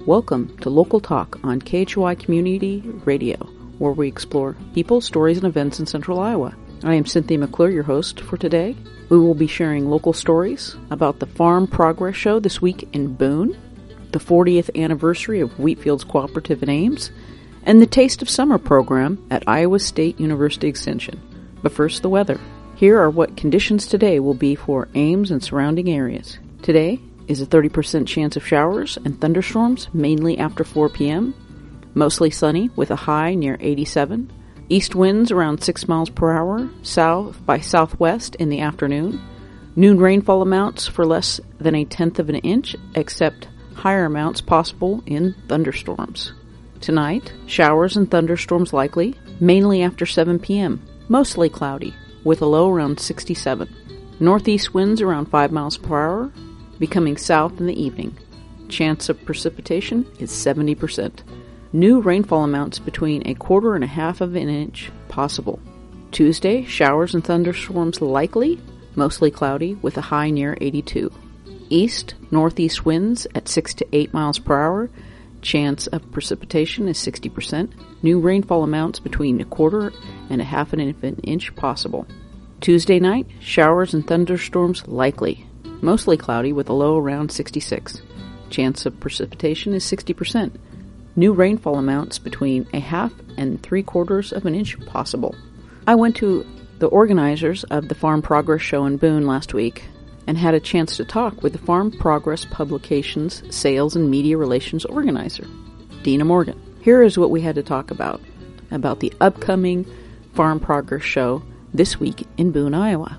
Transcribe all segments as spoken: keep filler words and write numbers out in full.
Welcome to Local Talk on K H O I Community Radio, where we explore people, stories, and events in Central Iowa. I am Cynthia McClure, your host for today. We will be sharing local stories about the Farm Progress Show this week in Boone, the fortieth anniversary of Wheatfields Cooperative in Ames, and the Taste of Summer program at Iowa State University Extension. But first, the weather. Here are what conditions today will be for Ames and surrounding areas. Today is a thirty percent chance of showers and thunderstorms, mainly after four p.m. Mostly sunny with a high near eighty-seven. East winds around six miles per hour, south by southwest in the afternoon. Noon rainfall amounts for less than a tenth of an inch, except higher amounts possible in thunderstorms. Tonight, showers and thunderstorms likely, mainly after seven p.m. Mostly cloudy, with a low around sixty-seven. Northeast winds around five miles per hour, becoming south in the evening. Chance of precipitation is seventy percent. New rainfall amounts between a quarter and a half of an inch possible. Tuesday, showers and thunderstorms likely, mostly cloudy, with a high near eighty-two. East, northeast winds at six to eight miles per hour. Chance of precipitation is sixty percent. New rainfall amounts between a quarter and a half of an inch possible. Tuesday night, showers and thunderstorms likely, mostly cloudy with a low around sixty-six. Chance of precipitation is sixty percent. New rainfall amounts between a half and three quarters of an inch possible. I went to the organizers of the Farm Progress Show in Boone last week and had a chance to talk with the Farm Progress Publications Sales and Media Relations Organizer, Dina Morgan. Here is what we had to talk about, about the upcoming Farm Progress Show this week in Boone, Iowa.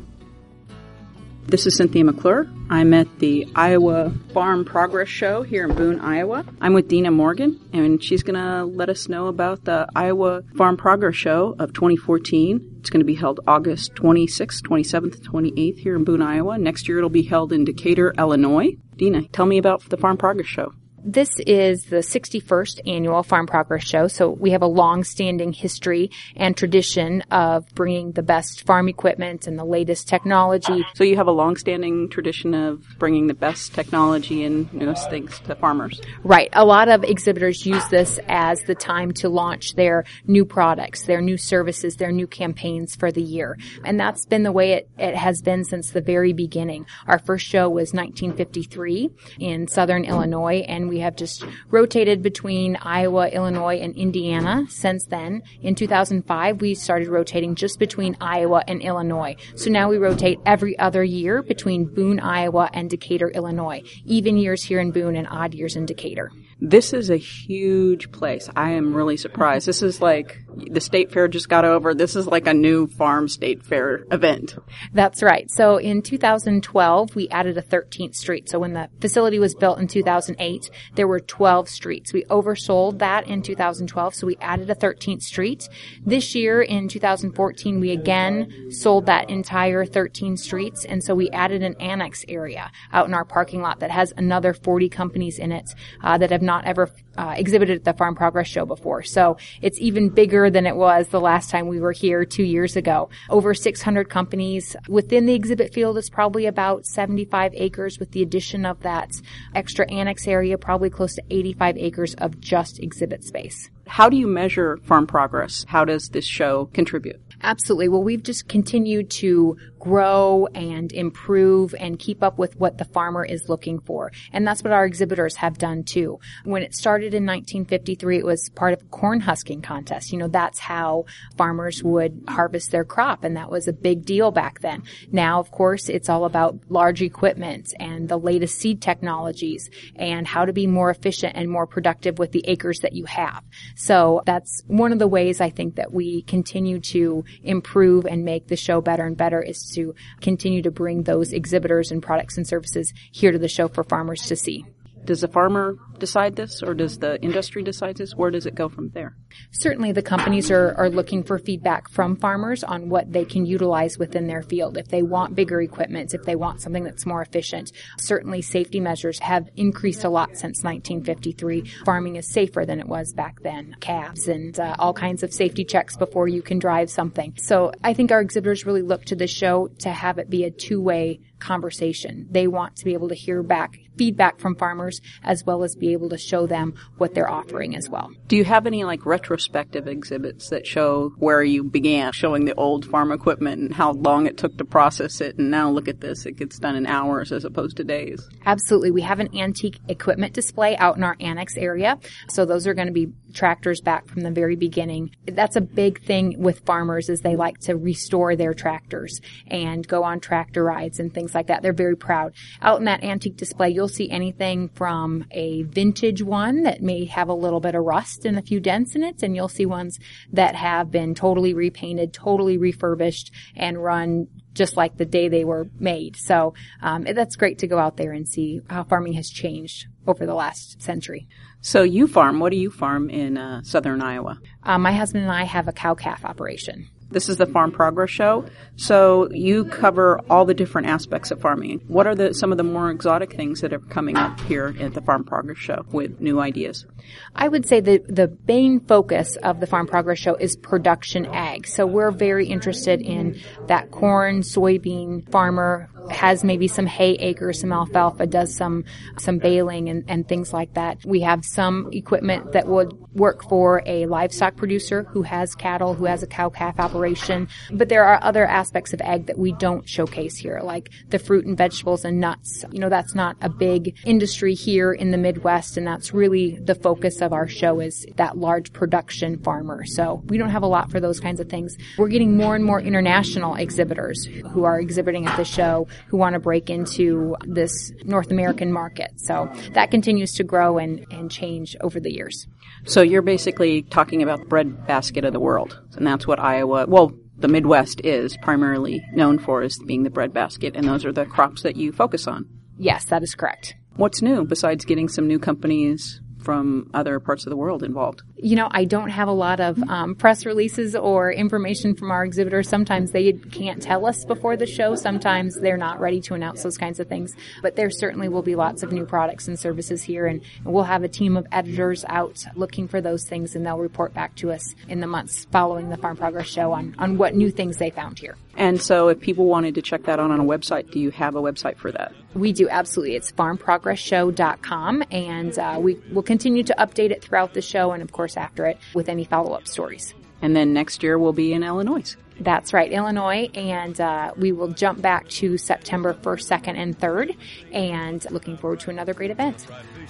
This is Cynthia McClure. I'm at the Iowa Farm Progress Show here in Boone, Iowa. I'm with Dina Morgan, and she's going to let us know about the Iowa Farm Progress Show of twenty fourteen. It's going to be held August twenty-sixth, twenty-seventh, twenty-eighth here in Boone, Iowa. Next year it'll be held in Decatur, Illinois. Dina, tell me about the Farm Progress Show. This is the sixty-first annual Farm Progress Show, so we have a long-standing history and tradition of bringing the best farm equipment and the latest technology. So you have a long-standing tradition of bringing the best technology and newest things to farmers. Right. A lot of exhibitors use this as the time to launch their new products, their new services, their new campaigns for the year. And that's been the way it, it has been since the very beginning. Our first show was nineteen fifty-three in southern Illinois, and we We have just rotated between Iowa, Illinois, and Indiana since then. In two thousand five, we started rotating just between Iowa and Illinois. So now we rotate every other year between Boone, Iowa, and Decatur, Illinois. Even years here in Boone and odd years in Decatur. This is a huge place. I am really surprised. This is like the state fair just got over. This is like a new farm state fair event. That's right. So in two thousand twelve, we added a thirteenth street. So when the facility was built in two thousand eight, there were twelve streets. We oversold that in two thousand twelve, so we added a thirteenth street. This year in two thousand fourteen, we again sold that entire thirteen streets, and so we added an annex area out in our parking lot that has another forty companies in it uh, that have not ever uh, exhibited at the Farm Progress Show before. So it's even bigger than it was the last time we were here two years ago. Over six hundred companies. Within the exhibit field, it's probably about seventy-five acres with the addition of that extra annex area, probably close to eighty-five acres of just exhibit space. How do you measure farm progress? How does this show contribute? Absolutely. Well, we've just continued to grow and improve and keep up with what the farmer is looking for. And that's what our exhibitors have done too. When it started in nineteen fifty-three, it was part of a corn husking contest. You know, that's how farmers would harvest their crop, and that was a big deal back then. Now, of course, it's all about large equipment and the latest seed technologies and how to be more efficient and more productive with the acres that you have. So that's one of the ways I think that we continue to improve and make the show better and better is to continue to bring those exhibitors and products and services here to the show for farmers to see. Does the farmer decide this, or does the industry decide this? Where does it go from there? Certainly the companies are, are looking for feedback from farmers on what they can utilize within their field. If they want bigger equipment, if they want something that's more efficient. Certainly safety measures have increased a lot since nineteen fifty-three. Farming is safer than it was back then. Cabs and uh, all kinds of safety checks before you can drive something. So I think our exhibitors really look to the show to have it be a two-way conversation. They want to be able to hear back feedback from farmers as well as be able to show them what they're offering as well. Do you have any like retrospective exhibits that show where you began, showing the old farm equipment and how long it took to process it, and now look at this, it gets done in hours as opposed to days? Absolutely. We have an antique equipment display out in our annex area. So those are going to be tractors back from the very beginning. That's a big thing with farmers is they like to restore their tractors and go on tractor rides and things like that. They're very proud. Out in that antique display, you'll see anything from a vintage one that may have a little bit of rust and a few dents in it, and you'll see ones that have been totally repainted, totally refurbished, and run just like the day they were made. So um, that's great to go out there and see how farming has changed over the last century. So you farm. What do you farm in uh, southern Iowa? Uh, my husband and I have a cow-calf operation. This is the Farm Progress Show. So you cover all the different aspects of farming. What are the some of the more exotic things that are coming up here at the Farm Progress Show with new ideas? I would say that the main focus of the Farm Progress Show is production ag. So we're very interested in that corn, soybean farmer has maybe some hay acres, some alfalfa, does some some baling and, and things like that. We have some equipment that would work for a livestock producer who has cattle, who has a cow-calf operation. But there are other aspects of ag that we don't showcase here, like the fruit and vegetables and nuts. You know, that's not a big industry here in the Midwest, and that's really the focus of our show is that large production farmer. So we don't have a lot for those kinds of things. We're getting more and more international exhibitors who are exhibiting at the show who want to break into this North American market. So that continues to grow and, and change over the years. So you're basically talking about the breadbasket of the world, and that's what Iowa, well, the Midwest is primarily known for as being the breadbasket, and those are the crops that you focus on. Yes, that is correct. What's new besides getting some new companies from other parts of the world involved? You know, I don't have a lot of um, press releases or information from our exhibitors. Sometimes they can't tell us before the show. Sometimes they're not ready to announce those kinds of things. But there certainly will be lots of new products and services here, and, and we'll have a team of editors out looking for those things, and they'll report back to us in the months following the Farm Progress Show on, on what new things they found here. And so if people wanted to check that out on a website, do you have a website for that? We do, absolutely. It's farm progress show dot com, and uh, we will continue to update it throughout the show and, of course, after it with any follow-up stories. And then next year we'll be in Illinois. That's right, Illinois, and uh, we will jump back to September first, second, and third, and looking forward to another great event.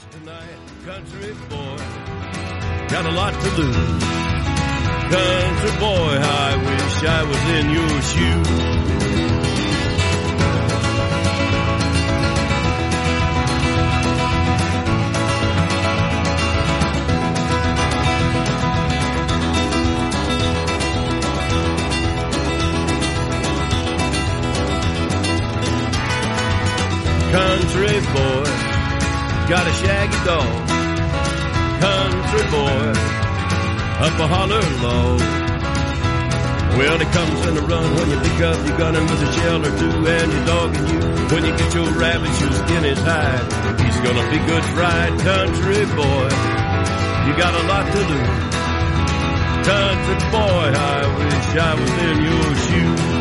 Got a lot to lose. Country boy, I wish I was in your shoes. Country boy, got a shaggy dog. Country boy, up a holler low. Well, he comes in a run when you pick up your gun and with a shell or two and your dog and you. When you get your rabbit, you'll skin his hide. He's gonna be good fried. Country boy, you got a lot to lose. Country boy, I wish I was in your shoes.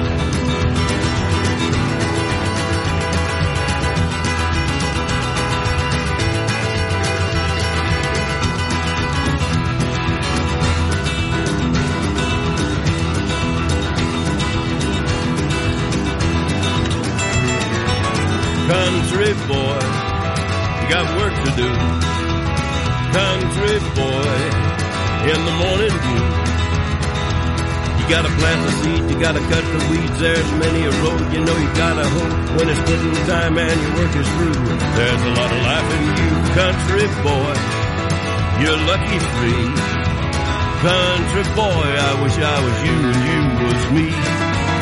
Country boy, you got work to do. Country boy, in the morning dew. You gotta plant the seed, you gotta cut the weeds. There's many a road, you know you gotta hope. When it's putting time and your work is through, there's a lot of life in you. Country boy, you're lucky free. Country boy, I wish I was you and you was me.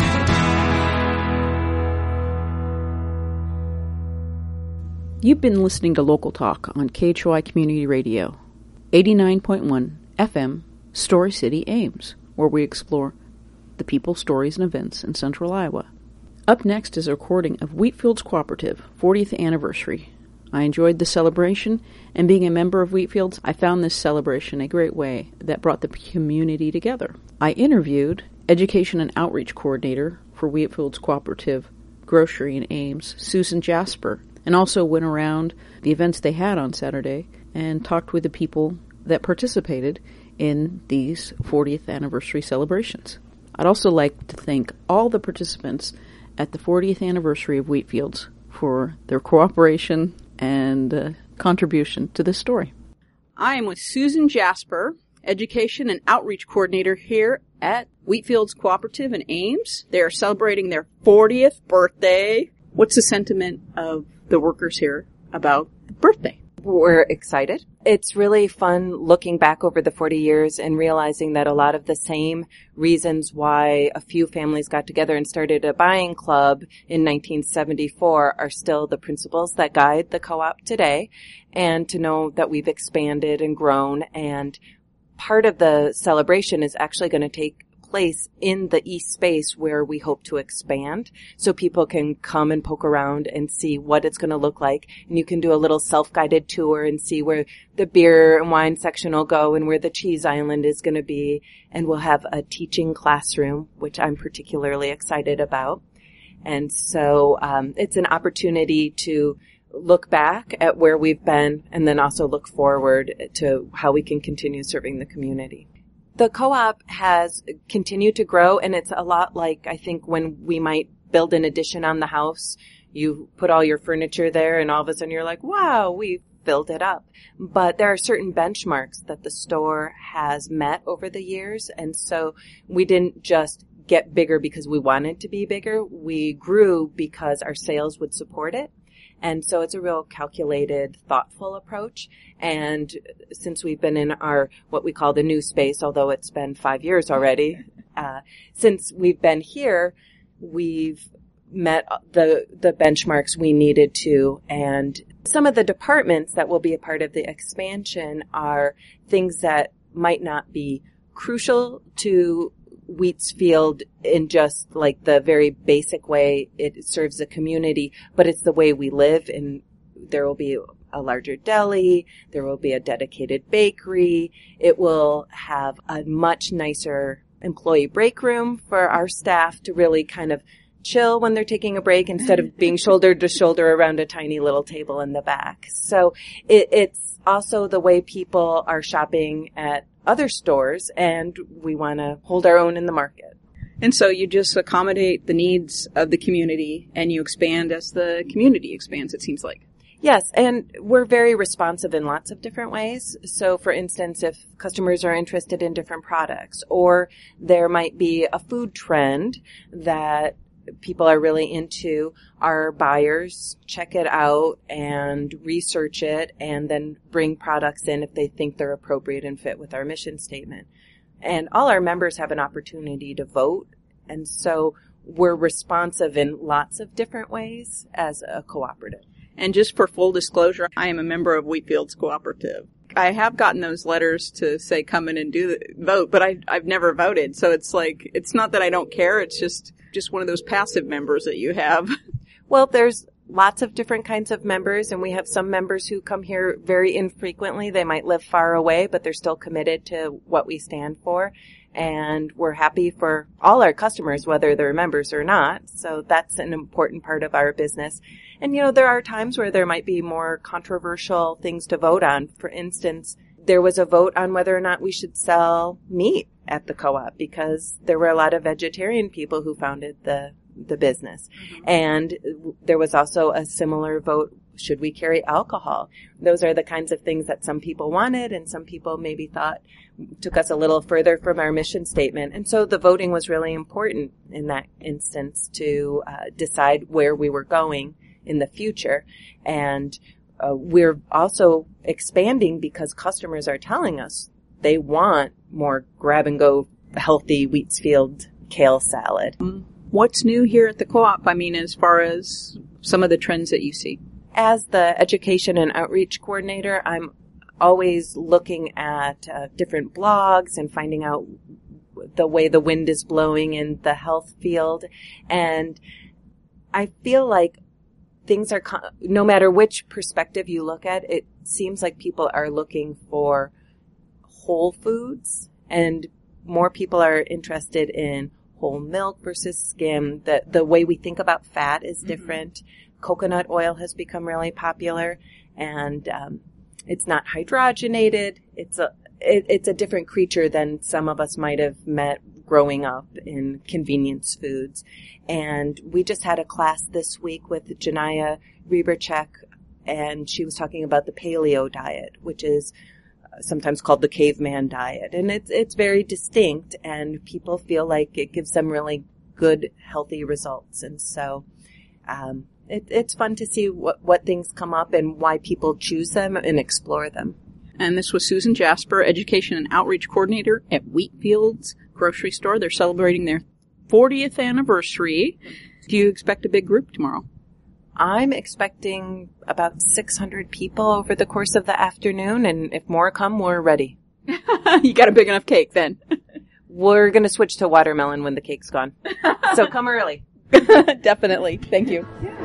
You've been listening to Local Talk on K H O I Community Radio, eighty-nine point one F M, Story City, Ames, where we explore the people, stories, and events in central Iowa. Up next is a recording of Wheatfields Cooperative fortieth anniversary. I enjoyed the celebration, and being a member of Wheatfields, I found this celebration a great way that brought the community together. I interviewed Education and Outreach Coordinator for Wheatfields Cooperative, Grocery in Ames, Susan Jasper, and also went around the events they had on Saturday and talked with the people that participated in these fortieth anniversary celebrations. I'd also like to thank all the participants at the fortieth anniversary of Wheatfields for their cooperation and uh, contribution to this story. I am with Susan Jasper, Education and Outreach Coordinator here at Wheatfields Cooperative in Ames. They are celebrating their fortieth birthday. What's the sentiment of the workers here about the birthday? We're excited. It's really fun looking back over the forty years and realizing that a lot of the same reasons why a few families got together and started a buying club in nineteen seventy-four are still the principles that guide the co-op today, and to know that we've expanded and grown. And part of the celebration is actually going to take place in the east space where we hope to expand, so people can come and poke around and see what it's going to look like. And you can do a little self-guided tour and see where the beer and wine section will go and where the cheese island is going to be. And we'll have a teaching classroom, which I'm particularly excited about. And so um, it's an opportunity to look back at where we've been and then also look forward to how we can continue serving the community. The co-op has continued to grow, and it's a lot like, I think, when we might build an addition on the house. You put all your furniture there, and all of a sudden you're like, wow, we filled it up. But there are certain benchmarks that the store has met over the years, and so we didn't just get bigger because we wanted to be bigger. We grew because our sales would support it. And so it's a real calculated, thoughtful approach. And since we've been in our, what we call the new space, although it's been five years already, uh, since we've been here, we've met the, the benchmarks we needed to. And some of the departments that will be a part of the expansion are things that might not be crucial to Wheatsfield in just like the very basic way it serves the community, but it's the way we live. And there will be a larger deli, there will be a dedicated bakery, it will have a much nicer employee break room for our staff to really kind of chill when they're taking a break instead of being shoulder to shoulder around a tiny little table in the back. So it, it's also the way people are shopping at other stores, and we want to hold our own in the market. And so you just accommodate the needs of the community, and you expand as the community expands, it seems like. Yes, and we're very responsive in lots of different ways. So, for instance, if customers are interested in different products, or there might be a food trend that people are really into, our buyers check it out and research it and then bring products in if they think they're appropriate and fit with our mission statement. And all our members have an opportunity to vote. And so we're responsive in lots of different ways as a cooperative. And just for full disclosure, I am a member of Wheatfields Cooperative. I have gotten those letters to say come in and do the vote, but I, I've never voted. So it's like, it's not that I don't care. It's just, just one of those passive members that you have. Well, there's lots of different kinds of members, and we have some members who come here very infrequently. They might live far away, but they're still committed to what we stand for. And we're happy for all our customers, whether they're members or not. So that's an important part of our business. And, you know, there are times where there might be more controversial things to vote on. For instance, there was a vote on whether or not we should sell meat at the co-op because there were a lot of vegetarian people who founded the the business. Mm-hmm. And there was also a similar vote, should we carry alcohol? Those are the kinds of things that some people wanted and some people maybe thought took us a little further from our mission statement. And so the voting was really important in that instance to uh, decide where we were going in the future. And uh, we're also expanding because customers are telling us they want more grab-and-go healthy Wheatsfield kale salad. Mm-hmm. What's new here at the co-op? I mean, as far as some of the trends that you see. As the education and outreach coordinator, I'm always looking at uh, different blogs and finding out the way the wind is blowing in the health field. And I feel like things are, no matter which perspective you look at, it seems like people are looking for whole foods, and more people are interested in whole milk versus skim. The, the way we think about fat is different. Mm-hmm. Coconut oil has become really popular, and um, it's not hydrogenated. It's a it, it's a different creature than some of us might have met growing up in convenience foods. And we just had a class this week with Janaya Reberchek, and she was talking about the paleo diet, which is sometimes called the caveman diet. And it's it's very distinct, and people feel like it gives them really good, healthy results. And so um, it, it's fun to see what, what things come up and why people choose them and explore them. And this was Susan Jasper, Education and Outreach Coordinator at Wheatfields Grocery Store. They're celebrating their fortieth anniversary. Do you expect a big group tomorrow? I'm expecting about six hundred people over the course of the afternoon, and if more come, we're ready. You got a big enough cake then. We're going to switch to watermelon when the cake's gone. So come early. Definitely. Thank you.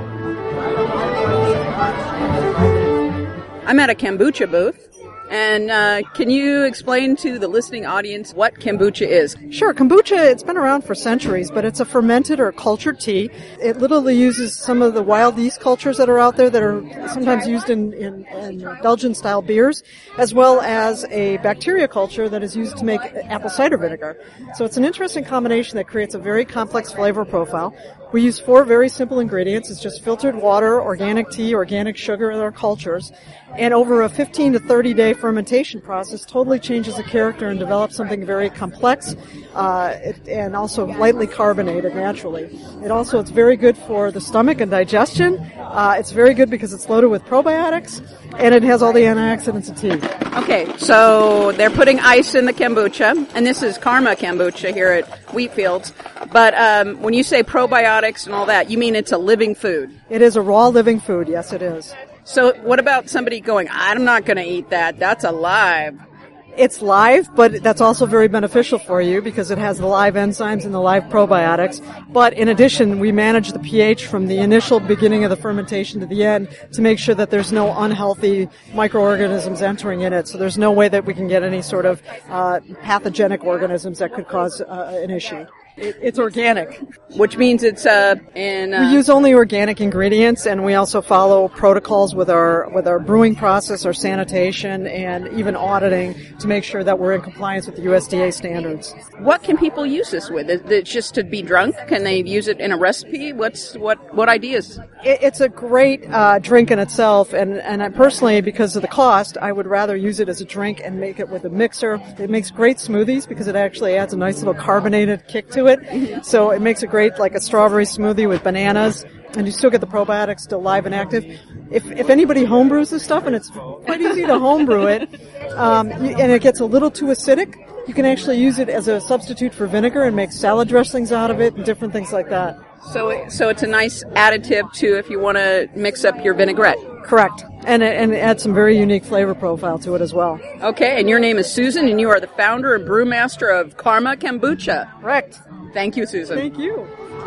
I'm at a kombucha booth. And uh, can you explain to the listening audience what kombucha is? Sure. Kombucha, it's been around for centuries, but it's a fermented or cultured tea. It literally uses some of the wild yeast cultures that are out there that are sometimes used in, in, in Belgian-style beers, as well as a bacteria culture that is used to make apple cider vinegar. So it's an interesting combination that creates a very complex flavor profile. We use four very simple ingredients. It's just filtered water, organic tea, organic sugar in our cultures. And over a fifteen to thirty day fermentation process totally changes the character and develops something very complex uh, it, and also lightly carbonated naturally. It also, it's very good for the stomach and digestion. Uh, it's very good because it's loaded with probiotics, and it has all the antioxidants of tea. Okay, so they're putting ice in the kombucha, and this is Karma kombucha here at Wheatfields. But um, when you say probiotics and all that, you mean it's a living food? It is a raw living food, yes it is. So what about somebody going, I'm not going to eat that, that's alive? It's live, but that's also very beneficial for you because it has the live enzymes and the live probiotics. But in addition, we manage the pH from the initial beginning of the fermentation to the end to make sure that there's no unhealthy microorganisms entering in it. So there's no way that we can get any sort of uh, pathogenic organisms that could cause uh, an issue. It, it's organic, which means it's uh in uh, we use only organic ingredients, and we also follow protocols with our with our brewing process, our sanitation, and even auditing to make sure that we're in compliance with the U S D A standards. What can people use this with? Is it just to be drunk? Can they use it in a recipe? What's what what ideas? It, it's a great uh drink in itself, and and I personally, because of the cost, I would rather use it as a drink and make it with a mixer. It makes great smoothies because it actually adds a nice little carbonated kick to it. It. So it makes a great, like a strawberry smoothie with bananas, and you still get the probiotics still live and active. If if anybody homebrews this stuff, and it's quite easy to homebrew it, um, and it gets a little too acidic, you can actually use it as a substitute for vinegar and make salad dressings out of it and different things like that. So it, so it's a nice additive to if you want to mix up your vinaigrette. Correct. And it, and it adds some very unique flavor profile to it as well. Okay, and your name is Susan, and you are the founder and brewmaster of Karma Kombucha. Correct. Thank you, Susan. Thank you.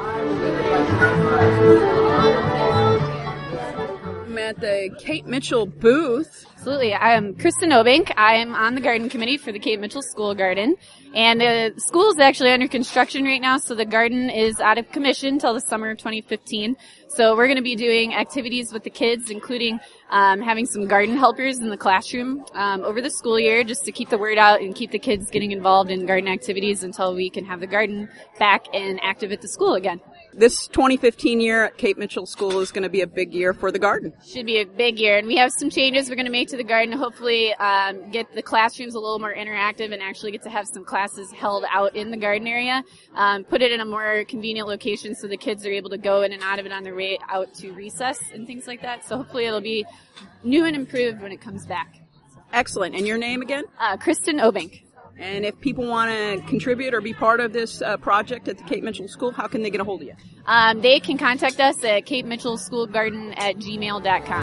I'm at the Kate Mitchell booth. Absolutely. I am Kristen Obank. I am on the garden committee for the Kate Mitchell School Garden. And uh, the school is actually under construction right now, so the garden is out of commission until the summer of twenty fifteen. So we're going to be doing activities with the kids, including um, having some garden helpers in the classroom um, over the school year, just to keep the word out and keep the kids getting involved in garden activities until we can have the garden back and active at the school again. This twenty fifteen year at Kate Mitchell School is going to be a big year for the garden. Should be a big year. And we have some changes we're going to make to the garden to hopefully um, get the classrooms a little more interactive and actually get to have some classes held out in the garden area. Um, put it in a more convenient location so the kids are able to go in and out of it on their way out to recess and things like that. So hopefully it'll be new and improved when it comes back. Excellent. And your name again? Uh, Kristen Obank. And if people want to contribute or be part of this uh, project at the Kate Mitchell School, how can they get a hold of you? Um, they can contact us at kate mitchell school garden at gmail dot com.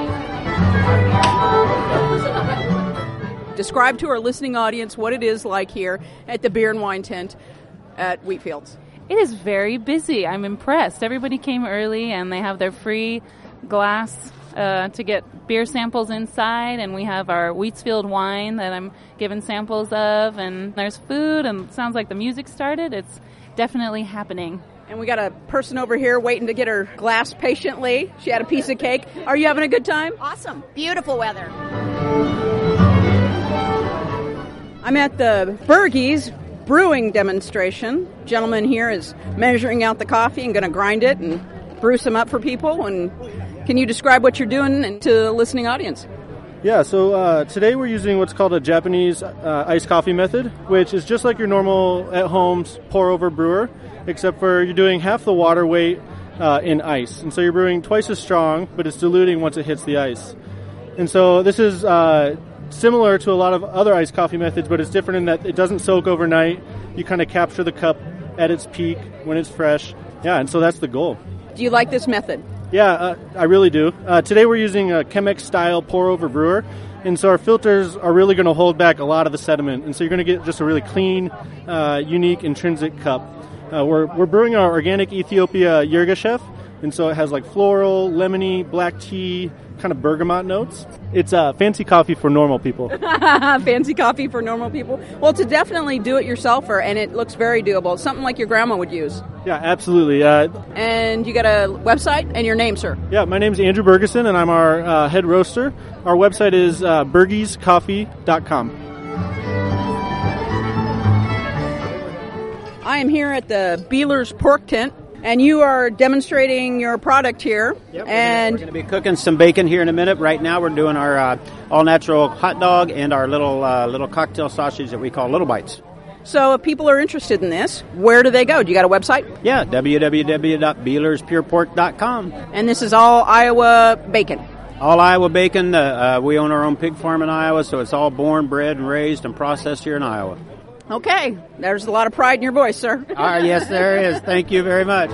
Describe to our listening audience what it is like here at the Beer and Wine Tent at Wheatfields. It is very busy. I'm impressed. Everybody came early, and they have their free glass uh, to get beer samples inside, and we have our Wheatsfield wine that I'm giving samples of, and there's food, and it sounds like the music started. It's definitely happening. And we got a person over here waiting to get her glass patiently. She had a piece of cake. Are you having a good time? Awesome. Beautiful weather. I'm at the Bergey's brewing demonstration. Gentleman here is measuring out the coffee and going to grind it and brew some up for people. And can you describe what you're doing to the listening audience? Yeah, so uh, today we're using what's called a Japanese uh, iced coffee method, which is just like your normal at-home pour-over brewer, except for you're doing half the water weight uh, in ice. And so you're brewing twice as strong, but it's diluting once it hits the ice. And so this is uh, similar to a lot of other iced coffee methods, but it's different in that it doesn't soak overnight. You kind of capture the cup at its peak when it's fresh. Yeah, and so that's the goal. Do you like this method? Yeah, uh, I really do. Uh, today we're using a Chemex-style pour-over brewer, and so our filters are really going to hold back a lot of the sediment, and so you're going to get just a really clean, uh, unique, intrinsic cup. Uh, we're we're brewing our organic Ethiopia Yirgacheffe, and so it has like floral, lemony, black tea, kind of bergamot notes. It's uh, fancy coffee for normal people. Fancy coffee for normal people. Well, it's a definitely do-it-yourselfer, and it looks very doable. It's something like your grandma would use. Yeah, absolutely. Uh, and you got a website and your name, sir? Yeah, my name's Andrew Bergeson, and I'm our uh, head roaster. Our website is uh, bergeys coffee dot com. I am here at the Beeler's Pork Tent, and you are demonstrating your product here. Yep, and we're going to be cooking some bacon here in a minute. Right now we're doing our uh, all-natural hot dog and our little uh, little cocktail sausage that we call Little Bites. So if people are interested in this, where do they go? Do you got a website? Yeah, w w w dot beelers pure pork dot com. And this is all Iowa bacon? All Iowa bacon. Uh, uh, we own our own pig farm in Iowa, so it's all born, bred, and raised and processed here in Iowa. Okay, there's a lot of pride in your voice, sir. Uh, yes, there is. Thank you very much.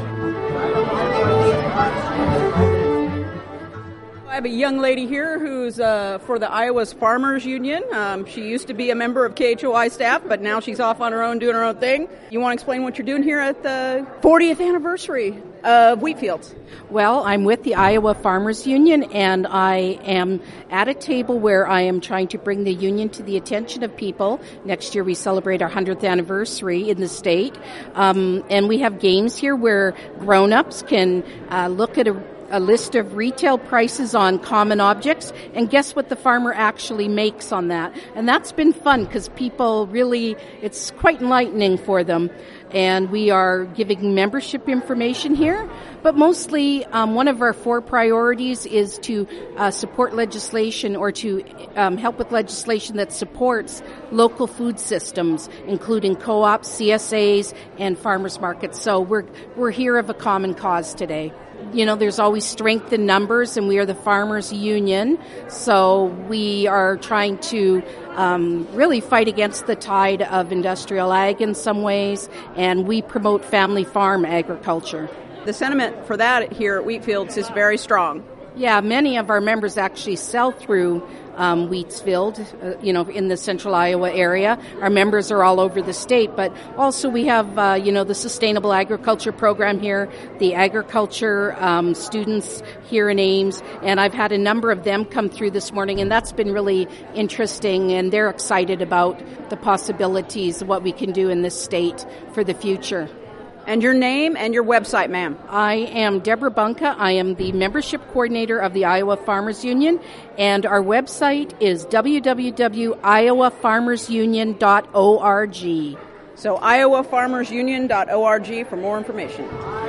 I have a young lady here who's uh, for the Iowa's Farmers Union. Um, she used to be a member of K H O I staff, but now she's off on her own doing her own thing. You want to explain what you're doing here at the fortieth anniversary of Wheatfields? Well, I'm with the Iowa Farmers Union, and I am at a table where I am trying to bring the union to the attention of people. Next year we celebrate our one hundredth anniversary in the state, um, and we have games here where grown-ups can uh, look at a a list of retail prices on common objects, and guess what the farmer actually makes on that. And that's been fun because people really, it's quite enlightening for them. And we are giving membership information here, but mostly um, one of our four priorities is to uh, support legislation or to um, help with legislation that supports local food systems, including co-ops, C S As, and farmers markets. So we're we're here of a common cause today. You know, there's always strength in numbers, and we are the Farmers Union, so we are trying to um, really fight against the tide of industrial ag in some ways, and we promote family farm agriculture. The sentiment for that here at Wheatfields is very strong. Yeah, many of our members actually sell through um, Wheatsfield, uh, you know, in the central Iowa area. Our members are all over the state, but also we have, uh, you know, the Sustainable Agriculture Program here, the agriculture um, students here in Ames, and I've had a number of them come through this morning, and that's been really interesting, and they're excited about the possibilities of what we can do in this state for the future. And your name and your website, ma'am? I am Deborah Bunka. I am the membership coordinator of the Iowa Farmers Union, and our website is w w w dot iowa farmers union dot org. So iowa farmers union dot org for more information.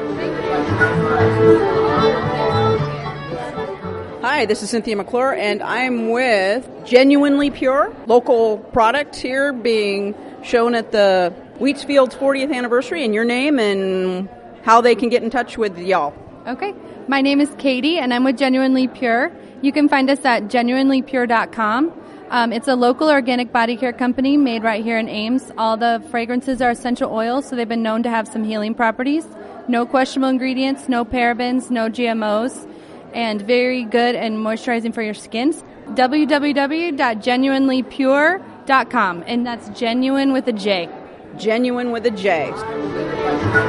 Hi, this is Cynthia McClure, and I'm with Genuinely Pure, local product here being shown at the Wheatsfield's fortieth anniversary, and your name and how they can get in touch with y'all. Okay. My name is Katie, and I'm with Genuinely Pure. You can find us at genuinely pure dot com. Um, it's a local organic body care company made right here in Ames. All the fragrances are essential oils, so they've been known to have some healing properties. No questionable ingredients, no parabens, no G M Os, and very good and moisturizing for your skins. w w w dot genuinely pure dot com, and that's genuine with a J. Genuine with a J.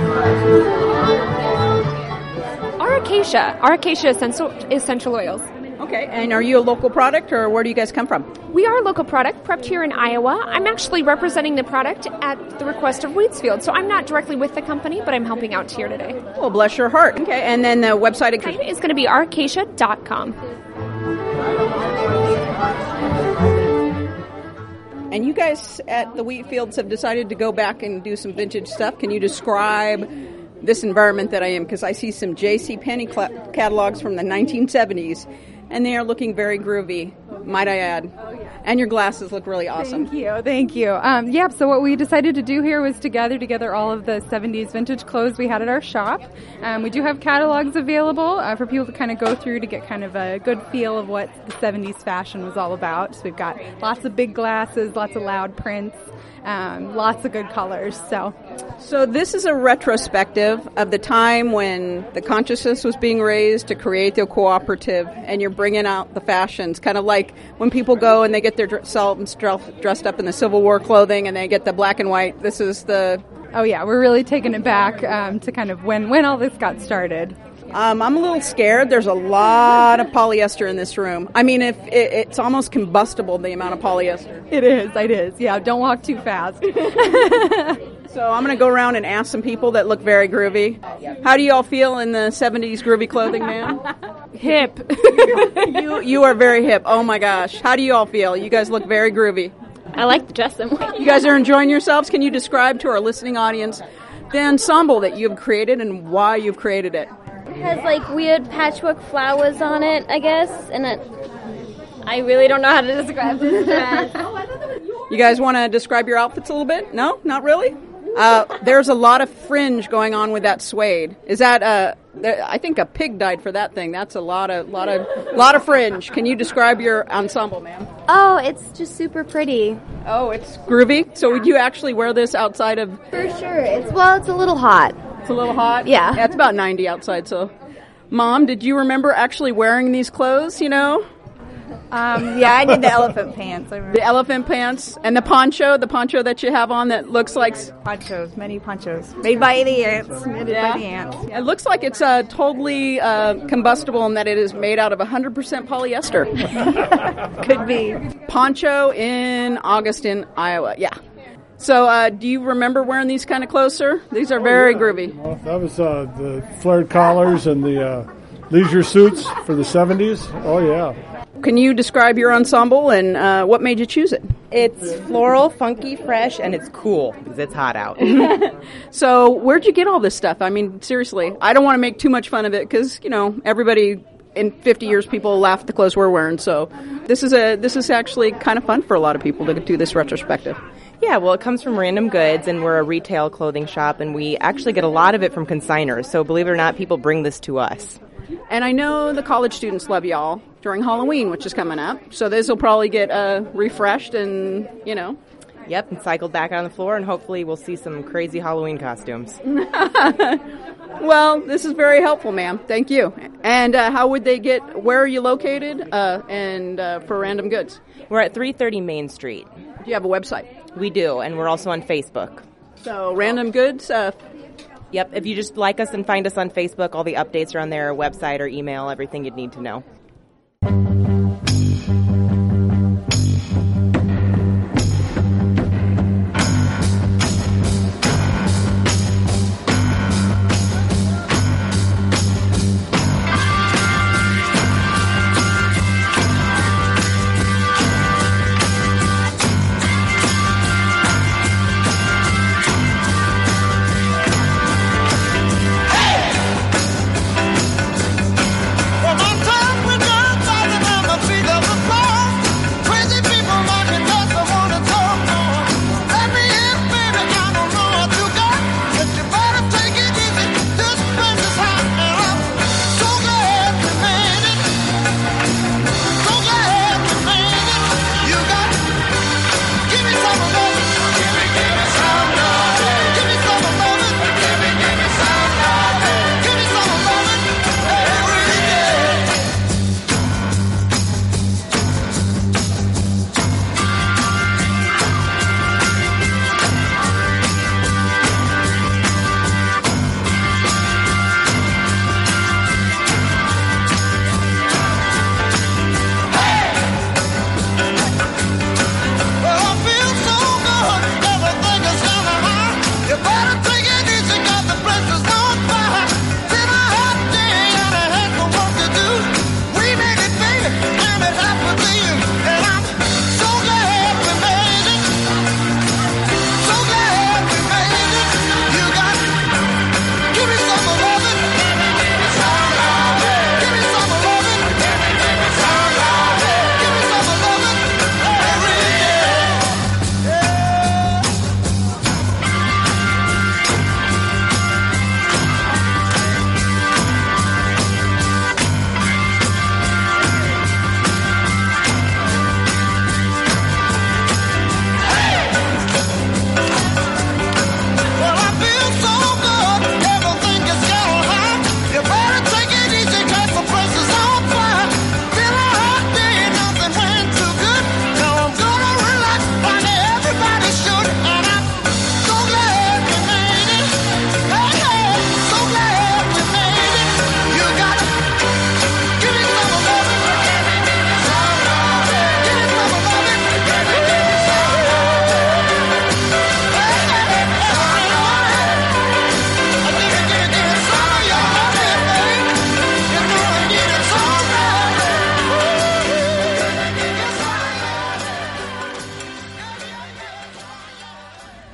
Our Acacia. Our Acacia essential, essential oils. Okay, and are you a local product, or where do you guys come from? We are a local product, prepped here in Iowa. I'm actually representing the product at the request of Wheatsfield, so I'm not directly with the company, but I'm helping out here today. Well, bless your heart. Okay, and then the website again? It's going to be arcacia dot com. And you guys at the Wheatfields have decided to go back and do some vintage stuff. Can you describe this environment that I am? Because I see some J C. Penney cl- catalogs from the nineteen seventies, and they are looking very groovy, might I add. And your glasses look really awesome. Thank you, thank you. Um, yeah, so what we decided to do here was to gather together all of the seventies vintage clothes we had at our shop. Um, we do have catalogs available uh, for people to kind of go through to get kind of a good feel of what the seventies fashion was all about. So we've got lots of big glasses, lots of loud prints, um, lots of good colors. So, so this is a retrospective of the time when the consciousness was being raised to create the cooperative, and you're bringing out the fashions, kind of like when people go and they get their themselves dressed up in the Civil War clothing and they get the black and white. This is the... Oh, yeah, we're really taking it back um, to kind of when, when all this got started. Um, I'm a little scared. There's a lot of polyester in this room. I mean, if it, it's almost combustible, the amount of polyester. It is, it is. Yeah, don't walk too fast. So I'm going to go around and ask some people that look very groovy. How do you all feel in the seventies groovy clothing, ma'am? Hip. you you are very hip. Oh, my gosh. How do you all feel? You guys look very groovy. I like the dress. You guys are enjoying yourselves? Can you describe to our listening audience the ensemble that you've created and why you've created it? It has like weird patchwork flowers on it, I guess, and it, I really don't know how to describe this dress. You guys want to describe your outfits a little bit? No? Not really? Uh, there's a lot of fringe going on with that suede. Is that uh I think a pig died for that thing. That's a lot of lot of lot of fringe. Can you describe your ensemble, ma'am? Oh, it's just super pretty. Oh, it's groovy. So would you actually wear this outside of? For sure. It's well, it's a little hot. It's a little hot? Yeah. Yeah, it's about ninety outside, so. Mom, did you remember actually wearing these clothes, you know? Um, yeah, I did the elephant pants. I the elephant pants and the poncho, the poncho that you have on that looks like... Ponchos, many ponchos. Made by the ants. Made yeah. by the ants. It looks like it's uh, totally uh, combustible in that it is made out of one hundred percent polyester. Could be. Poncho in Augustin, Iowa. Yeah. So, uh, do you remember wearing these kind of clothes, sir? These are oh, very yeah. groovy. Well, that was uh, the flared collars and the uh, leisure suits for the seventies. Oh, yeah. Can you describe your ensemble and uh, what made you choose it? It's floral, funky, fresh, and it's cool because it's hot out. So, where'd you get all this stuff? I mean, seriously, I don't want to make too much fun of it because, you know, everybody... In fifty years, people laugh at the clothes we're wearing. So this is a this is actually kind of fun for a lot of people to do this retrospective. Yeah, well, it comes from Random Goods, and we're a retail clothing shop, and we actually get a lot of it from consigners. So believe it or not, people bring this to us. And I know the college students love y'all during Halloween, which is coming up. So this will probably get uh, refreshed and, you know. Yep, and cycled back on the floor, and hopefully we'll see some crazy Halloween costumes. Well, this is very helpful, ma'am. Thank you. And uh, how would they get, where are you located uh, and uh, for Random Goods? We're at three thirty Main Street. Do you have a website? We do, and we're also on Facebook. So Random Goods? Uh, yep, if you just like us and find us on Facebook, all the updates are on their website or email, everything you'd need to know. Well, one time when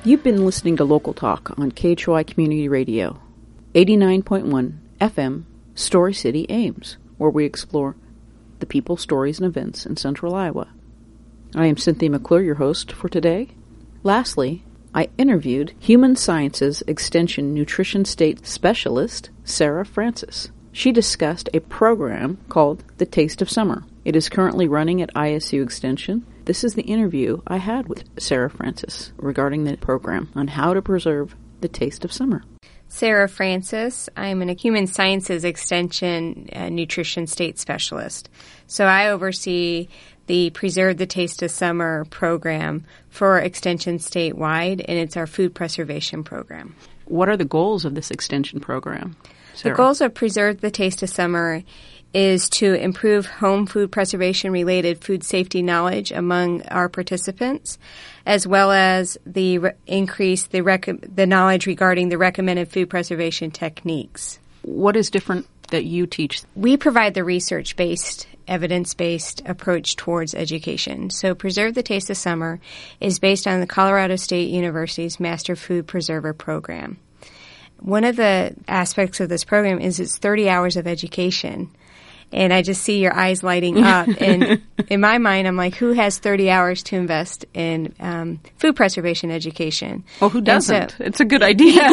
You've been listening to Local Talk on K H O I Community Radio, eighty-nine point one F M, Story City, Ames, where we explore the people, stories, and events in central Iowa. I am Cynthia McClure, your host for today. Lastly, I interviewed Human Sciences Extension Nutrition State Specialist Sarah Francis. She discussed a program called The Taste of Summer. It is currently running at I S U Extension. This is the interview I had with Sarah Francis regarding the program on how to preserve the taste of summer. Sarah Francis. I'm a Human Sciences Extension uh, Nutrition State Specialist. So I oversee the Preserve the Taste of Summer program for Extension statewide, and it's our food preservation program. What are the goals of this extension program, Sarah? The goals of Preserve the Taste of Summer is to improve home food preservation-related food safety knowledge among our participants, as well as the re- increase the rec- the knowledge regarding the recommended food preservation techniques. What is different that you teach? We provide the research-based, evidence-based approach towards education. So Preserve the Taste of Summer is based on the Colorado State University's Master Food Preserver program. One of the aspects of this program is it's thirty hours of education. And I just see your eyes lighting up. And in my mind, I'm like, who has thirty hours to invest in um, food preservation education? Well, who doesn't? So, it's a good idea.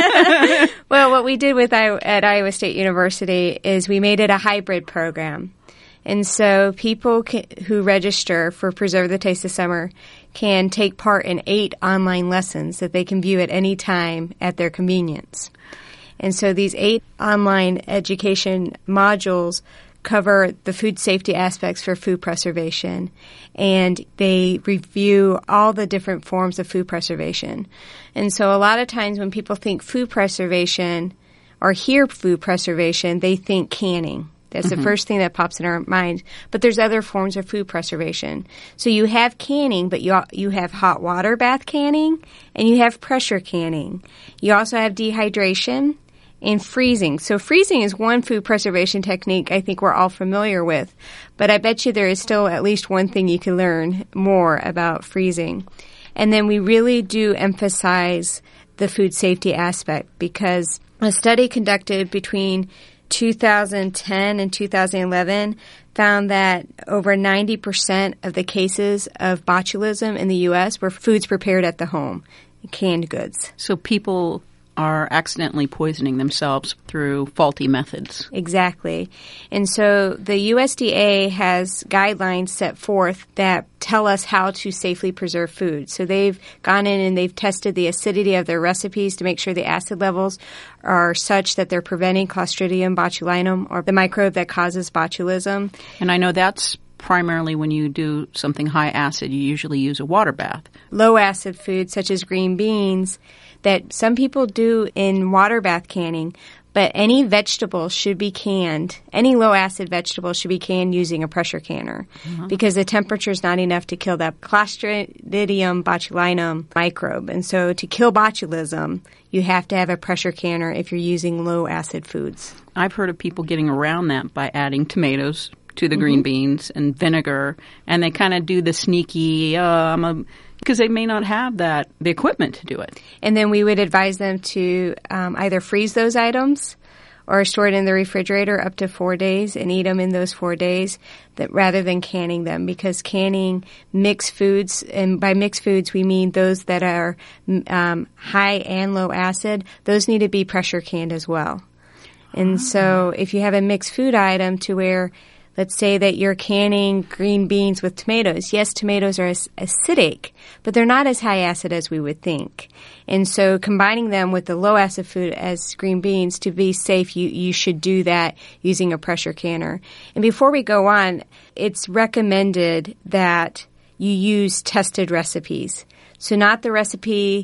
Well, what we did with at Iowa State University is we made it a hybrid program. And so people can, who register for Preserve the Taste of Summer can take part in eight online lessons that they can view at any time at their convenience. And so these eight online education modules cover the food safety aspects for food preservation, and they review all the different forms of food preservation. And so a lot of times when people think food preservation or hear food preservation, they think canning. That's mm-hmm. the first thing that pops in our mind. But there's other forms of food preservation. So you have canning, but you you have hot water bath canning, and you have pressure canning. You also have dehydration and freezing. So freezing is one food preservation technique I think we're all familiar with. But I bet you there is still at least one thing you can learn more about freezing. And then we really do emphasize the food safety aspect, because a study conducted between two thousand ten and two thousand eleven found that over ninety percent of the cases of botulism in the U S were foods prepared at the home, canned goods. So people are accidentally poisoning themselves through faulty methods. Exactly. And so the U S D A has guidelines set forth that tell us how to safely preserve food. So they've gone in and they've tested the acidity of their recipes to make sure the acid levels are such that they're preventing Clostridium botulinum, or the microbe that causes botulism. And I know that's primarily when you do something high acid, you usually use a water bath. Low acid foods such as green beans that some people do in water bath canning, but any vegetable should be canned. Any low-acid vegetable should be canned using a pressure canner uh-huh. because the temperature is not enough to kill that Clostridium botulinum microbe. And so to kill botulism, you have to have a pressure canner if you're using low-acid foods. I've heard of people getting around that by adding tomatoes to the mm-hmm. green beans and vinegar, and they kind of do the sneaky, uh, I'm a... because they may not have that the equipment to do it. And then we would advise them to um, either freeze those items or store it in the refrigerator up to four days and eat them in those four days that rather than canning them, because canning mixed foods, and by mixed foods we mean those that are um, high and low acid, those need to be pressure canned as well. And oh. so if you have a mixed food item to where, let's say that you're canning green beans with tomatoes. Yes, tomatoes are acidic, but they're not as high acid as we would think. And so combining them with the low acid food as green beans to be safe, you, you should do that using a pressure canner. And before we go on, it's recommended that you use tested recipes. So not the recipe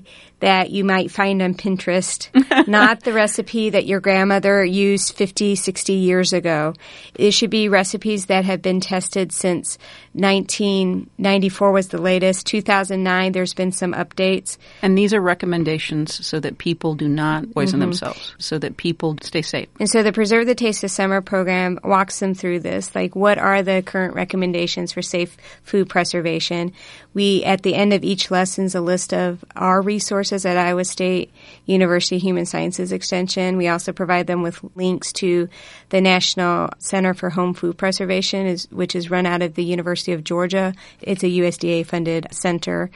that you might find on Pinterest, not the recipe that your grandmother used fifty, sixty years ago. It should be recipes that have been tested since nineteen ninety-four was the latest. two thousand nine, there's been some updates. And these are recommendations so that people do not poison Mm-hmm. themselves, so that people stay safe. And so the Preserve the Taste of Summer program walks them through this. Like, what are the current recommendations for safe food preservation? We, at the end of each lesson, is a list of our resources at Iowa State University Human Sciences Extension. We also provide them with links to the National Center for Home Food Preservation, is, which is run out of the University of Georgia. It's a U S D A-funded center.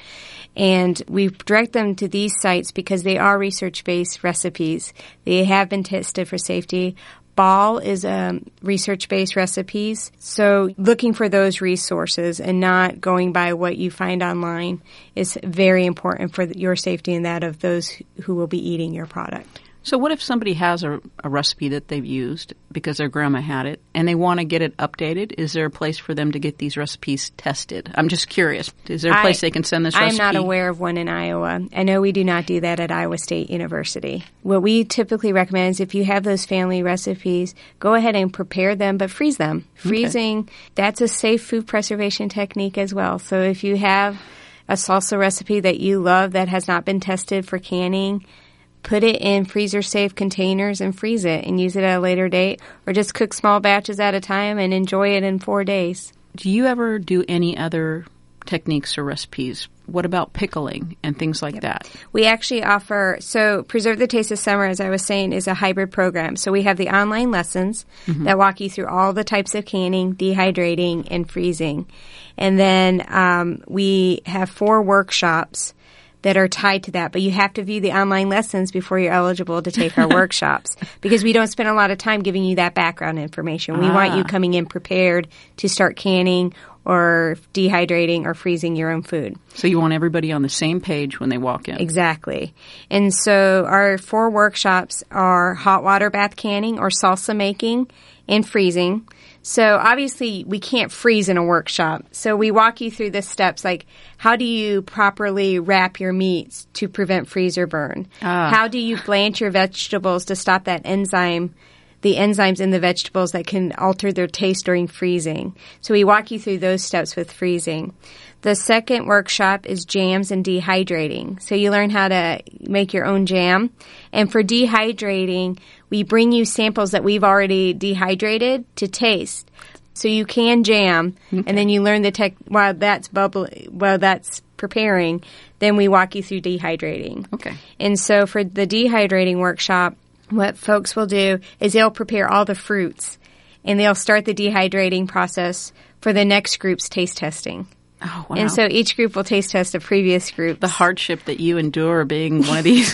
And we direct them to these sites because they are research-based recipes. They have been tested for safety. B A L is um, research-based recipes. So looking for those resources and not going by what you find online is very important for your safety and that of those who will be eating your product. So what if somebody has a, a recipe that they've used because their grandma had it and they want to get it updated? Is there a place for them to get these recipes tested? I'm just curious. Is there a place I, they can send this recipe? I'm not aware of one in Iowa. I know we do not do that at Iowa State University. What we typically recommend is if you have those family recipes, go ahead and prepare them, but freeze them. Freezing, okay. That's a safe food preservation technique as well. So if you have a salsa recipe that you love that has not been tested for canning, put it in freezer-safe containers and freeze it and use it at a later date, or just cook small batches at a time and enjoy it in four days. Do you ever do any other techniques or recipes? What about pickling and things like yep. that? We actually offer, so Preserve the Taste of Summer, as I was saying, is a hybrid program. So we have the online lessons mm-hmm. that walk you through all the types of canning, dehydrating, and freezing. And then um, we have four workshops that are tied to that, but you have to view the online lessons before you're eligible to take our workshops because we don't spend a lot of time giving you that background information. We ah. want you coming in prepared to start canning or dehydrating or freezing your own food. So you want everybody on the same page when they walk in. Exactly. And so our four workshops are hot water bath canning or salsa making and freezing. So obviously we can't freeze in a workshop. So we walk you through the steps like how do you properly wrap your meats to prevent freezer burn? Ah. How do you blanch your vegetables to stop that enzyme, the enzymes in the vegetables that can alter their taste during freezing? So we walk you through those steps with freezing. The second workshop is jams and dehydrating. So you learn how to make your own jam. And for dehydrating, we bring you samples that we've already dehydrated to taste. So you can jam, okay. and then you learn the tech while that's bubbling, while that's preparing, then we walk you through dehydrating. Okay. And so for the dehydrating workshop, what folks will do is they'll prepare all the fruits, and they'll start the dehydrating process for the next group's taste testing. Oh, wow. And so each group will taste test the previous group. The hardship that you endure being one of these.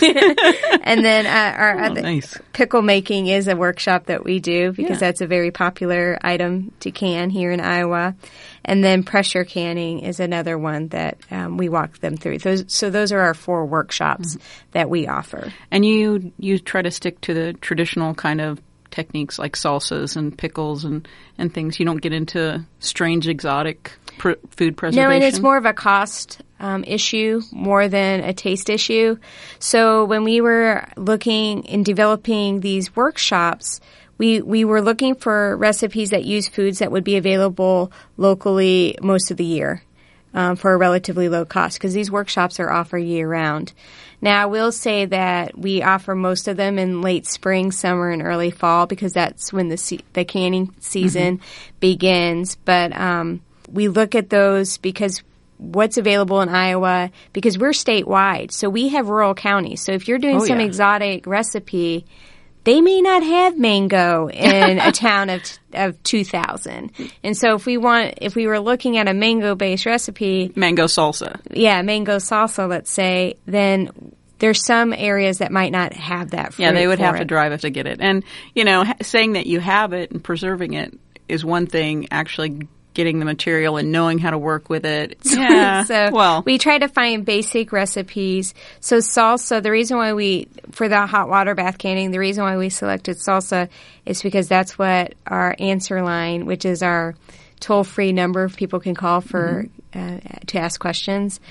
And then uh, our oh, other nice. pickle making is a workshop that we do because yeah. that's a very popular item to can here in Iowa. And then pressure canning is another one that um, we walk them through. Those, so those are our four workshops mm-hmm. that we offer. And you you try to stick to the traditional kind of techniques like salsas and pickles and, and things. You don't get into strange, exotic pr- food preservation? No, and it's more of a cost um, issue more than a taste issue. So when we were looking and developing these workshops, we, we were looking for recipes that use foods that would be available locally most of the year. Um, for a relatively low cost because these workshops are offered year-round. Now, I will say that we offer most of them in late spring, summer, and early fall because that's when the se- the canning season mm-hmm. begins. But um, we look at those because what's available in Iowa, because we're statewide, so we have rural counties. So if you're doing oh, some yeah. exotic recipe, they may not have mango in a town of of two thousand. And so if we want, if we were looking at a mango-based recipe. Mango salsa. Yeah, mango salsa, let's say, then there's some areas that might not have that fruit. Yeah, they would for have it. to drive it to get it. And, you know, ha- saying that you have it and preserving it is one thing, actually getting the material and knowing how to work with it. Yeah. So well, we try to find basic recipes. So salsa, the reason why we, for the hot water bath canning, the reason why we selected salsa is because that's what our answer line, which is our toll-free number people can call for mm-hmm. uh, to ask questions.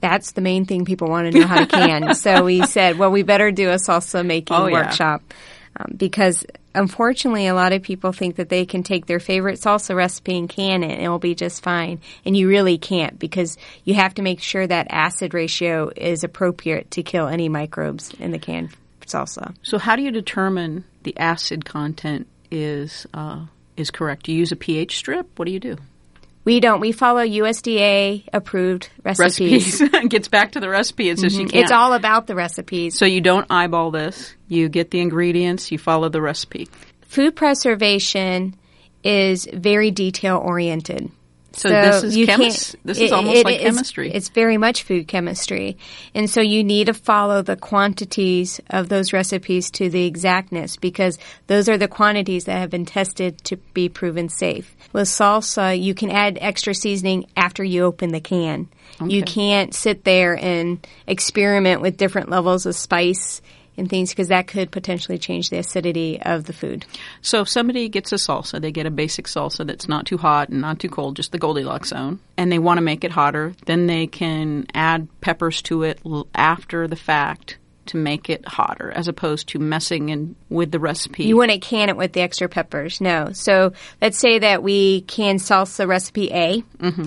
that's the main thing people want to know how to can. So we said, well, we better do a salsa making Oh, yeah. workshop um, because unfortunately a lot of people think that they can take their favorite salsa recipe and can it and it'll be just fine. And you really can't because you have to make sure that acid ratio is appropriate to kill any microbes in the canned salsa. So how do you determine the acid content is uh, is correct? Do you use a pH strip? What do you do? We don't. We follow U S D A approved recipes. Recipes. Gets back to the recipe. It's just you Mhm. can't. It's all about the recipes. So you don't eyeball this. You get the ingredients. You follow the recipe. Food preservation is very detail oriented. So this is you chemis- can't- this is it- almost it like is- chemistry. It's very much food chemistry. And so you need to follow the quantities of those recipes to the exactness because those are the quantities that have been tested to be proven safe. With salsa, you can add extra seasoning after you open the can. You Okay. can't sit there and experiment with different levels of spice and things because that could potentially change the acidity of the food. So if somebody gets a salsa, they get a basic salsa that's not too hot and not too cold, just the Goldilocks zone, and they want to make it hotter, then they can add peppers to it l- after the fact to make it hotter as opposed to messing in with the recipe. You wouldn't can it with the extra peppers, no. So let's say that we can salsa recipe A, Mm-hmm.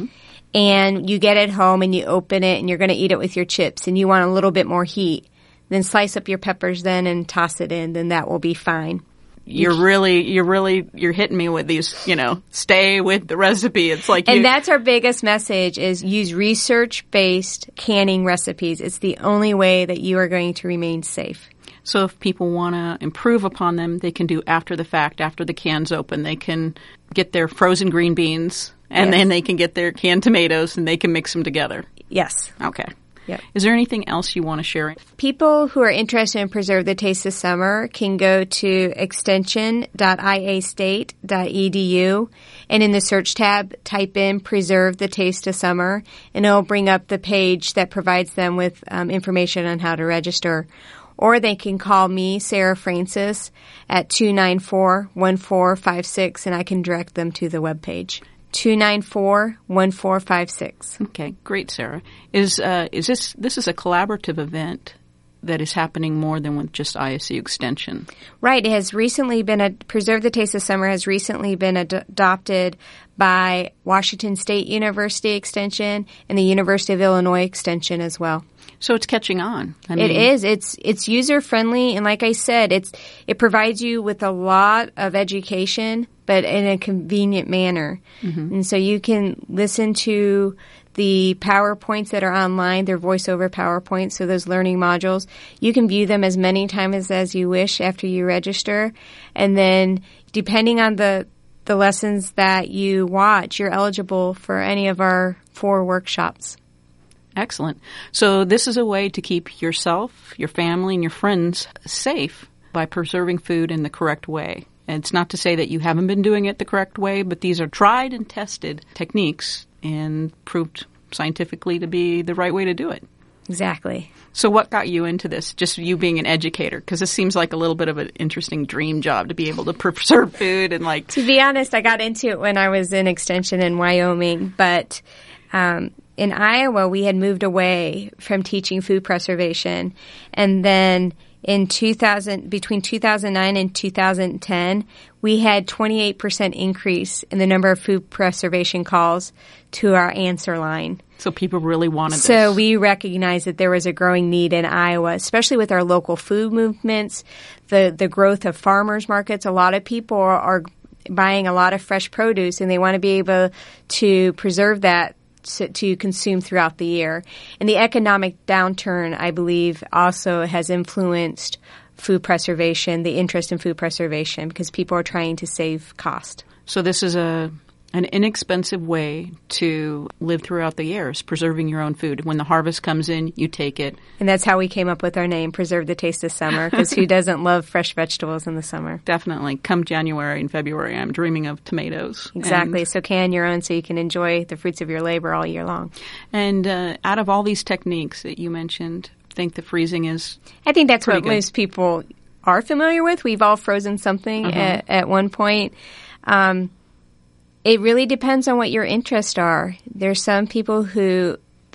and you get it home and you open it and you're going to eat it with your chips and you want a little bit more heat. Then slice up your peppers then and toss it in, then that will be fine. You're really, you're really, you're hitting me with these, you know, stay with the recipe. It's like, And you, that's our biggest message is use research-based canning recipes. It's the only way that you are going to remain safe. So if people want to improve upon them, they can do after the fact, after the can's open. They can get their frozen green beans, and Yes. then they can get their canned tomatoes, and they can mix them together. Yes. Okay. Yep. Is there anything else you want to share? People who are interested in Preserve the Taste of Summer can go to extension dot i a state dot e d u and in the search tab type in Preserve the Taste of Summer and it'll bring up the page that provides them with um, information on how to register. Or they can call me, Sarah Francis, at two nine four, one four five six and I can direct them to the webpage. two nine four, one four five six. Okay, great, Sarah. Is uh, is this this is a collaborative event that is happening more than with just I S U Extension? Right. It has recently been a Preserve the Taste of Summer has recently been ad- adopted by Washington State University Extension and the University of Illinois Extension as well. So it's catching on. I It mean, is. It's it's user friendly, and like I said, it's it provides you with a lot of education, but in a convenient manner. Mhm. And so you can listen to the PowerPoints that are online. They're voiceover PowerPoints, so those learning modules. You can view them as many times as you wish after you register, and then depending on the the lessons that you watch, you're eligible for any of our four workshops. Excellent. So this is a way to keep yourself, your family, and your friends safe by preserving food in the correct way. And it's not to say that you haven't been doing it the correct way, but these are tried and tested techniques and proved scientifically to be the right way to do it. Exactly. So what got you into this? Just you being an educator? Because this seems like a little bit of an interesting dream job to be able to preserve food and like... To be honest, I got into it when I was in Extension in Wyoming, but um, in Iowa, we had moved away from teaching food preservation. And then in two thousand, between two thousand nine and two thousand ten, we had twenty-eight percent increase in the number of food preservation calls to our answer line. So people really wanted So this. we recognized that there was a growing need in Iowa, especially with our local food movements, the, the growth of farmers markets. A lot of people are, are buying a lot of fresh produce, and they want to be able to preserve that to, to consume throughout the year. And the economic downturn, I believe, also has influenced food preservation, the interest in food preservation, because people are trying to save cost. So this is a an inexpensive way to live throughout the years, preserving your own food. When the harvest comes in, you take it. And that's how we came up with our name, Preserve the Taste of Summer, because who doesn't love fresh vegetables in the summer? Definitely. Come January and February, I'm dreaming of tomatoes. Exactly. And, so can your own so you can enjoy the fruits of your labor all year long. and uh, out of all these techniques that you mentioned, I think the freezing is I think that's pretty what good. most people are familiar with. We've all frozen something Uh-huh. at, at one point. Um, it really depends on what your interests are. There's some people who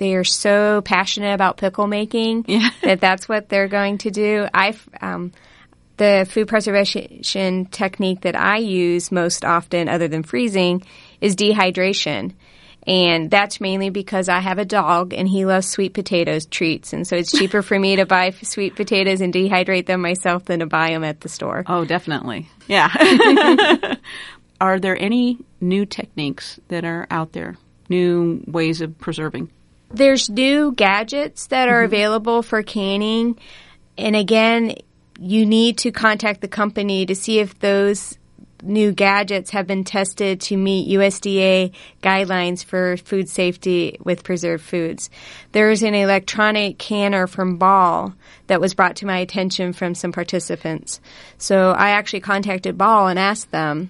they are so passionate about pickle making yeah. that that's what they're going to do. I um, the food preservation technique that I use most often, other than freezing, is dehydration. And that's mainly because I have a dog and he loves sweet potatoes treats. And so it's cheaper for me to buy sweet potatoes and dehydrate them myself than to buy them at the store. Oh, definitely. Yeah. Are there any new techniques that are out there, new ways of preserving? There's new gadgets that are mm-hmm. available for canning. And again, you need to contact the company to see if those new gadgets have been tested to meet U S D A guidelines for food safety with preserved foods. There's an electronic canner from Ball that was brought to my attention from some participants. So I actually contacted Ball and asked them,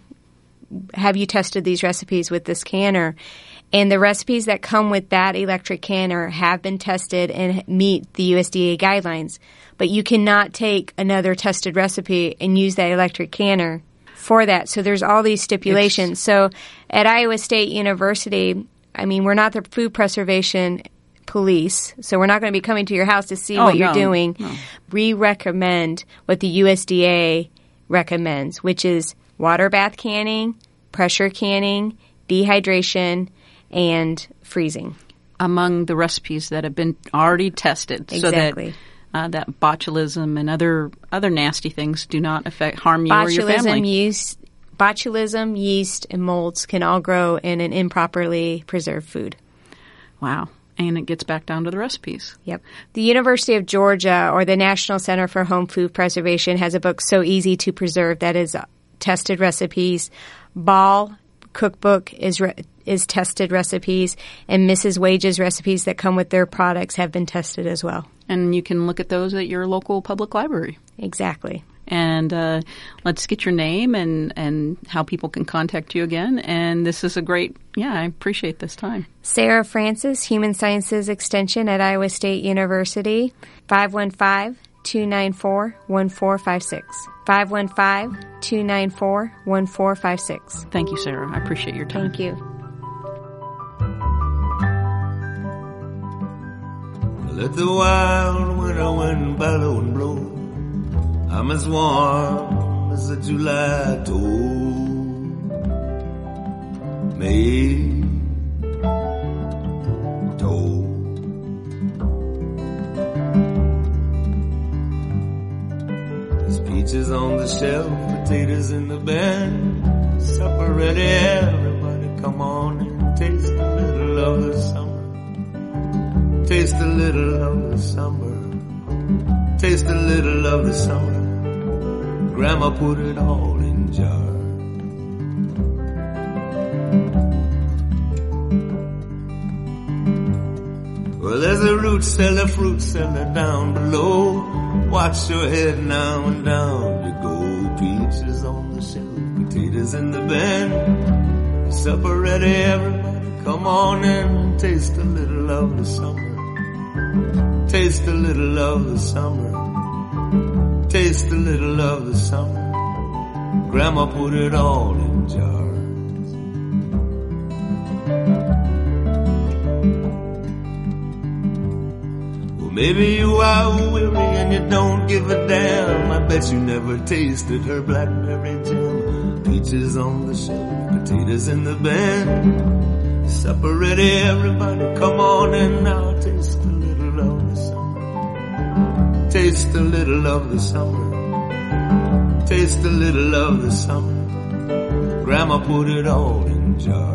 have you tested these recipes with this canner? And the recipes that come with that electric canner have been tested and meet the U S D A guidelines. But you cannot take another tested recipe and use that electric canner for that. So there's all these stipulations. It's, so at Iowa State University, I mean, we're not the food preservation police, so we're not going to be coming to your house to see oh, what you're no, doing. No. We recommend what the U S D A recommends, which is water bath canning, pressure canning, dehydration, and freezing. Among the recipes that have been already tested. Exactly. So that Uh, that botulism and other other nasty things do not affect harm you botulism, or your family. Yeast, botulism, yeast, and molds can all grow in an improperly preserved food. Wow. And it gets back down to the recipes. Yep. The University of Georgia, or the National Center for Home Food Preservation, has a book, So Easy to Preserve, that is uh, tested recipes. Ball cookbook is re- is tested recipes, and Missus Wage's recipes that come with their products have been tested as well. And you can look at those at your local public library. Exactly. And uh, let's get your name and, and how people can contact you again. And this is a great, yeah, I appreciate this time. Sarah Francis, Human Sciences Extension at Iowa State University, five one five, two nine four, one four five six. five one five, two nine four, one four five six. Thank you, Sarah. I appreciate your time. Thank you. Let the wild winter wind bellow and blow. I'm as warm as a July toad. May toad. There's peaches on the shelf, potatoes in the bin. Supper ready, everybody come on and taste a little of the summer. Taste a little of the summer. Taste a little of the summer. Grandma put it all in jar. Well, there's a root cellar, fruit cellar down below. Watch your head now and down you go. Peaches on the shelf, potatoes in the bin. Supper ready, everybody come on in and taste a little of the summer. Taste a little of the summer. Taste a little of the summer. Grandma put it all in jars. Well, maybe you are weary and you don't give a damn. I bet you never tasted her blackberry jam. Peaches on the shelf, potatoes in the bin. Supper ready, everybody come on in now. Taste a little of the summer. Taste a little of the summer. Taste a little of the summer. Grandma put it all in jars.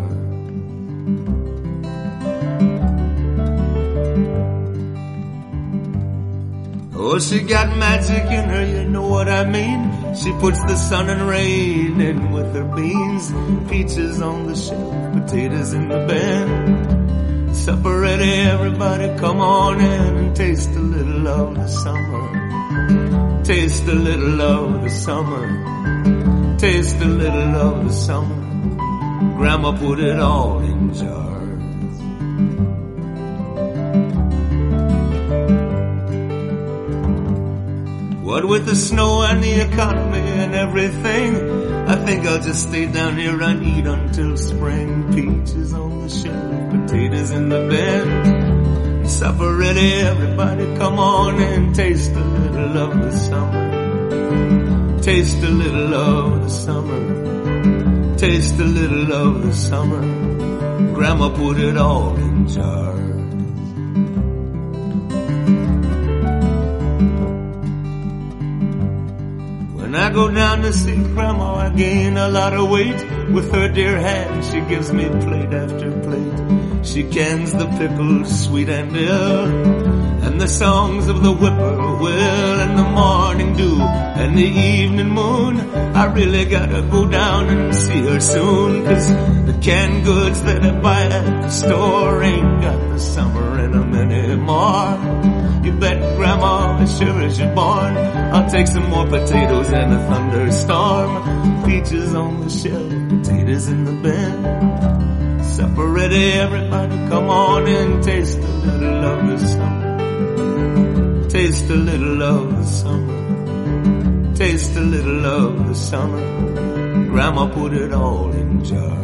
Oh, she got magic in her, you know what I mean. She puts the sun and rain in with her beans. Peaches on the shelf, potatoes in the bin. Supper ready, everybody come on in and taste a little of the summer. Taste a little of the summer. Taste a little of the summer. Grandma put it all in jars. What with the snow and the economy and everything, I think I'll just stay down here and eat until spring. Peaches on the shelf, potatoes in the bin. ready, everybody, come on and taste a little of the summer. Taste a little of the summer. Taste a little of the summer. Grandma put it all in jars. When I go down to see Grandma, I gain a lot of weight. With her dear hand, she gives me plate after plate. She cans the pickles, sweet and ill, and the songs of the whippoorwill, and the morning dew, and the evening moon. I really gotta go down and see her soon, 'cause the canned goods that I buy at the store ain't got the summer in them anymore. You bet, Grandma, as sure as you're born, I'll take some more potatoes and a thunderstorm. Peaches on the shelf, potatoes in the bin. Supper ready, everybody, come on and taste a little of the summer. Taste a little of the summer. Taste a little of the summer. Grandma put it all in jars.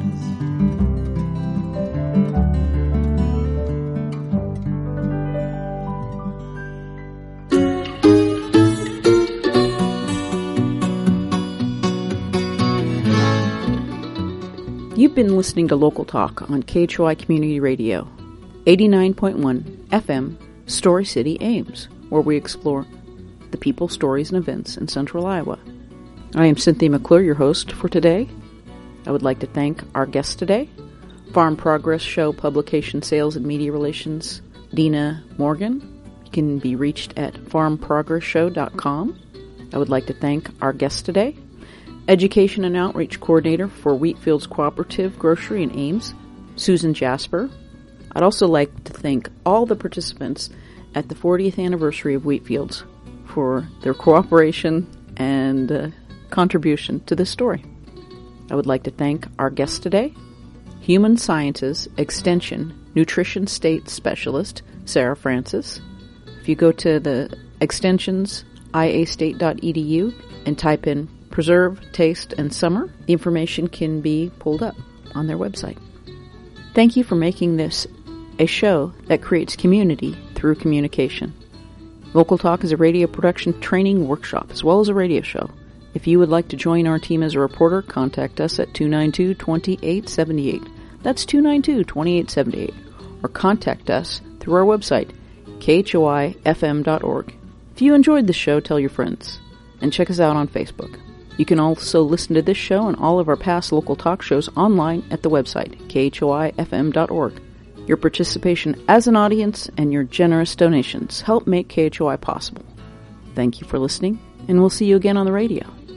You've been listening to Local Talk on K H O I Community Radio, eighty-nine point one F M, Story City, Ames, where we explore the people, stories, and events in Central Iowa. I am Cynthia McClure, your host for today. I would like to thank our guest today, Farm Progress Show Publication Sales and Media Relations, Dina Morgan. You can be reached at farm progress show dot com. I would like to thank our guest today, Education and Outreach Coordinator for Wheatfields Cooperative Grocery in Ames, Susan Jasper. I'd also like to thank all the participants at the fortieth anniversary of Wheatfields for their cooperation and uh, contribution to this story. I would like to thank our guest today, Human Sciences Extension Nutrition State Specialist, Sarah Francis. If you go to the extensions i a state dot e d u and type in Preserve, Taste, and Summer, the information can be pulled up on their website. Thank you for making this a show that creates community through communication. Local Talk is a radio production training workshop as well as a radio show. If you would like to join our team as a reporter, contact us at two nine two, two eight seven eight. That's two nine two, two eight seven eight. Or contact us through our website, k h o i f m dot org. If you enjoyed the show, tell your friends. And check us out on Facebook. You can also listen to this show and all of our past Local Talk shows online at the website, k h o i f m dot org. Your participation as an audience and your generous donations help make K H O I possible. Thank you for listening, and we'll see you again on the radio.